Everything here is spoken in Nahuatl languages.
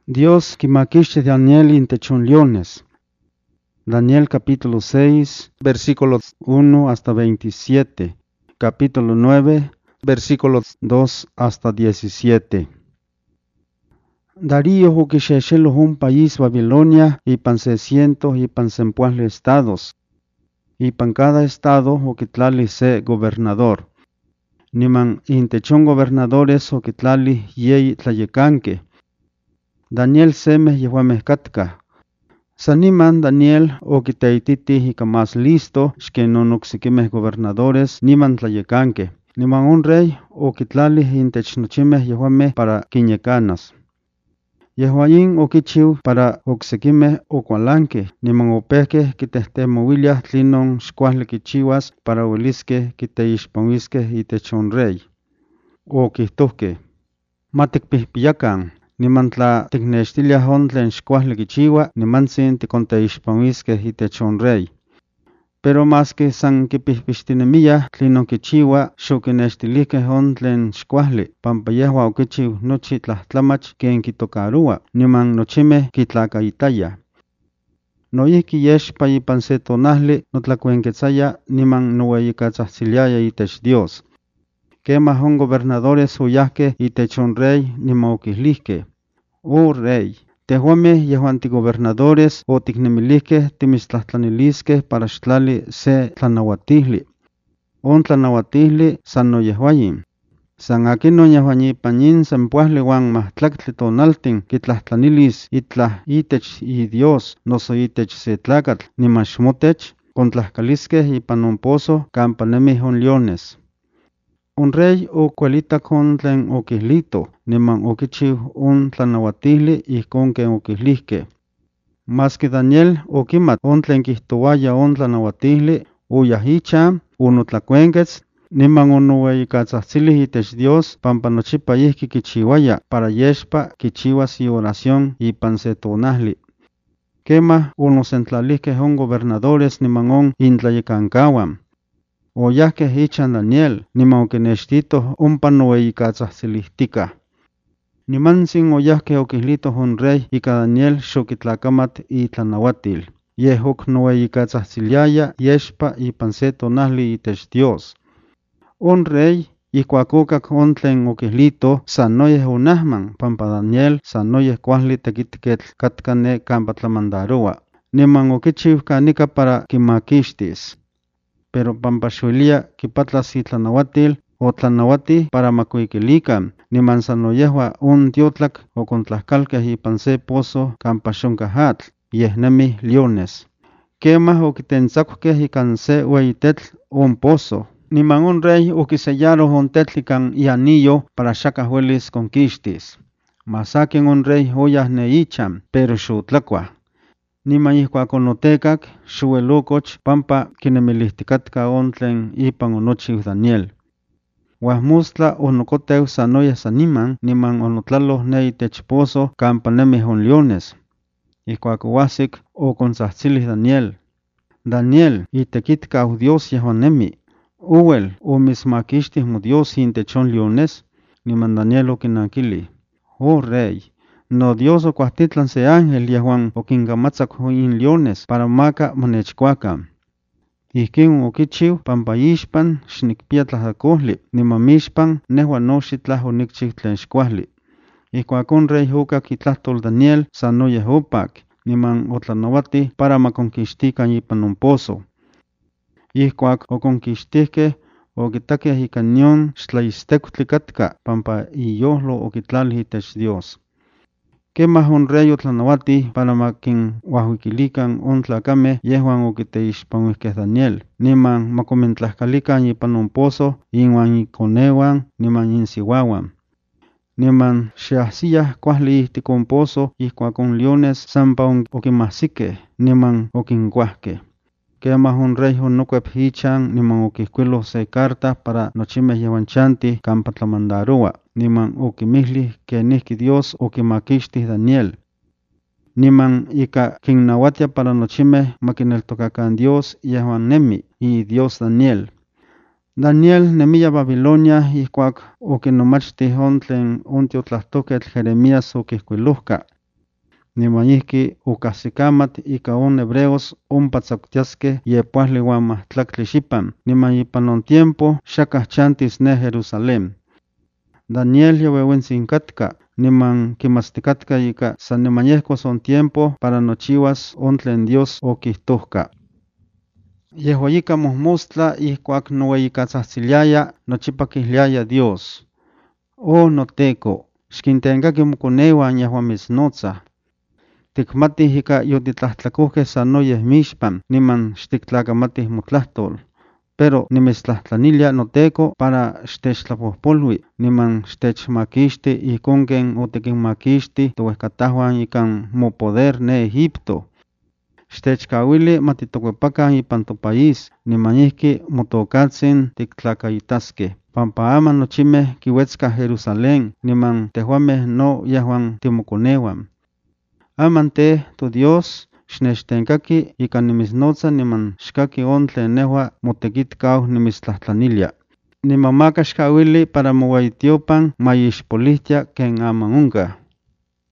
Dios quimaquixti Daniel intech leones. Daniel capítulo 6, versículos 1 hasta 27. Capítulo 9, versículos 2 hasta 17. Darío huquixexelo un país Babilonia y pan 600 y pan sempuasle estados. Y pan cada estado huquitlali se gobernador. Niman intechon gobernadores huquitlali yei tlayecanque. Daniel semeh yehuameh katka. Saniman Daniel okiteititi ika más listo xken oksiquimeh gobernadores niman tlayecanque. Niman un rey okitlali intech nochimeh yehuameh para quinyekanas. Yehuayin okichiu para oksekimeh okualanqueh, niman opehqueh kitehtemouiliah tlinon xkuahli kichiuas para ueliskeh kiteixpanuiskeh itech on rey. Okihtohqueh: matikpihpiyakan, niman tla tiknextiliah on tlen xkuahli kichiua, nimantzin tikonteixpanuiskeh itech on rey. Pero maski san kipihpixtinemiyah tlinon kichiua, xokinextilihkeh on tlen xkuahli, pampa yehua okichiu nochi tlahtlamach ken kitocaroa, niman nochimeh kitlakaitayah. Noihki yexpa ipan se tonahli notlakuenketzaya niman noueyikatzahtziliaya itech Dios. Kemah on gobernadores oyahkeh itech on rey niman okihlihkeh: O rey, tehuameh yehuan tigobernadores otiknemilihkeh timitztlahtlaniliskeh para xtlali se tlanauatihli. On tlanauatihli san noyehuayin. San akinon yehuan ipan yin sempuahli huan mahtlactli tonaltin kitlahtlaниlis itlah itech iDios noso itech se tlacatl niman xmotech, kontlahkaliskeh ipan on pozo kampa nemih on leones. On rey okuelitak on tlen okihlito, niman okichiu on tlanauatihli ijkon ken okihlihkeh. Maski Daniel okimat on tlen kihtowaya on tlanauatihli, oyah ichan, onotlakuenketz, niman onoueyikatzahtzilih itech Dios pampa nochipa ihki kichiuaya para yexpa kichiuas ioración ipan se tonahli. Kemah onosentlalihkeh on gobernadores niman on intlayekankauan. Oyahkeh ichan Daniel, niman okinextitoh ompa noueyikatzahtzilihtikah. Nimantzin oyahkeh okihlitoh on rey ika Daniel xokitlakamat itlanauatil, yeh oknoueyikatzahtziliaya yexpa ipan se tonahli itech Dios. On rey ihkuak okak on tlen okihlito sanoyeh onahman, pampa Daniel sanoyeh kuahli tekitketl katka ne kampa tlamandaroa, niman okichiu kanika para kimakixtis. Pero pampa xuilia kipatlas itlanauatil, otlanauatih para makuikilikan, niman sano yehua on tiotlak okontlahkalkeh ipan se pozo kampa xonkah atl, yeh nemih leones. Kemah okitentzakuhkeh ikan se ueyi tetl on pozo, niman on rey okisellaroh on tetl ikan ianillo para xakah uelis konkixtis. Mas akin on rey oyah ne ichan, pero xotlakuah. Niman ihkuak onotekak, xuelokoch pampa kinemilihticatka on tlen ipan onochiu Daniel. Huahmostla onokoteu sanoyeh saniman, niman onotlaloh ne itech pozo kampa nemih on leones. Ihkuak oahsik, okontzahtzilih Daniel: Daniel, itekitkau Dios yehuan nemi, ¿ouel omitzmakixtih moDios intech on leones? Niman Daniel okinankilih: O rey, no Dios okuahtitlan se ángel yehuan okinkamatzak in leones para maka monechkuakan. Ihkin okichiu pampa ixpan xnikpia tlahtlakohli, niman mixpan nehua noxitlah onikchiu tlen xkuahli. Ihkuak on rey okak itlahtol Daniel sanoyeh opak, niman otlanauatih para makonkixtikan ipan on pozo. Ihkuak okonkixtihkeh, okitakeh ika nion xtlaistekuhtli katka pampa iyojlo okitlalih itech Dios. Kemah on rey otlanauatih para makinhuahuikilikan on tlakameh yehuan okiteixpanuihkeh Daniel, niman makomintlahkalikan ipan on pozo inuan ikoneuan niman insiuauan. Niman xeahsiyah kuahli ihtik on pozo ihkuak on leones sampa okimahsikeh, niman okinkuahkeh. Kemah on rey onokuep ichan niman okihkuiloh se carta para nochimeh yehuan chantih kampa tlamandaroa, niman okimihlih kenihki Dios okimakixtih Daniel. Niman ika kinnauatia para nochimeh makineltokakan Dios yehuan nemi, iDios Daniel. Daniel nemiya Babilonia ihkuak okinomachtih on tlen on tiotlahtoquetl Jeremías okihkuilohka. Nimayihki ukahsikamat ika on hebreos ompatzakutiaske yepuahli uan mahtlactli xipan, niman ipan on tiempo xakah chantis ne Jerusalén. Daniel yoweuentsin katka, niman kimastikatka ika san nimayehkos on tiempo para nochiwas on tlen Dios okihtohka. Yehua ika mohmostla ihkuak noueyikatzahtziliaya nochipa kihliaya Dios. Oh noteko, xkintenkaki mokoneuan yehuan mitsnotzah. Tikmatih ika yotitlahtlakohkeh sanoyeh mixpan, niman xtiktlakamatih motlahtol. Pero nimitstlahtlanilya noteko para xtechtlapohpolui, niman xtechmakixti ihkon ken otikinmakixti towehkatahuan ikan mopoder ne Egipto. Xtechkawili matitokuepakan ipan topaís, niman ihki motokatzin tiktlakaitaskeh, pampa ama nochimeh kiwetzkah Jerusalén, niman tehuameh no yehuan timokoneuan. Aman teh, tu Dios, xnechtenkaki ika nimitznotza niman xkaki on tlen nehua motekitkau nimitstlahtlanilya. Niman maka xkawili para moueyitiopan mayixpolihtia ken aman onkah.